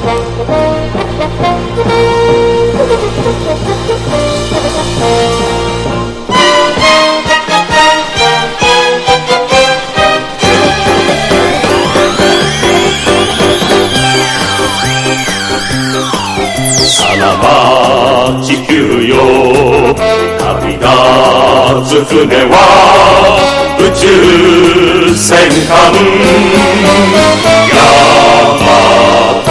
さらば地球よ、旅立つ船は宇宙戦艦ヤマト。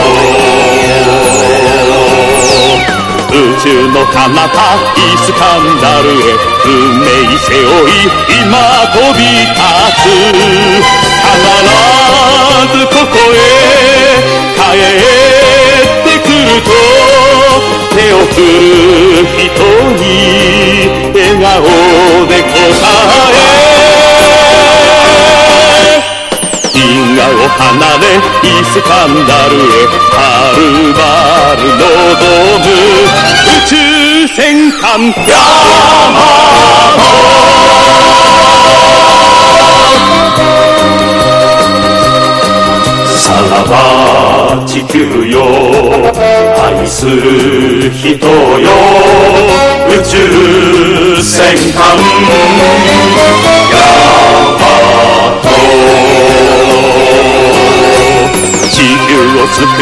宇宙の彼方イスカンダルへ運命背負い今飛び立つ。必ずここへ帰ってくると手を振る人に笑顔で答え、銀河を離れイスカンダルへはるばる望む宇宙戦艦ヤマト。さらば地球よ、愛する人よ、宇宙戦艦ヤマト。地球を救う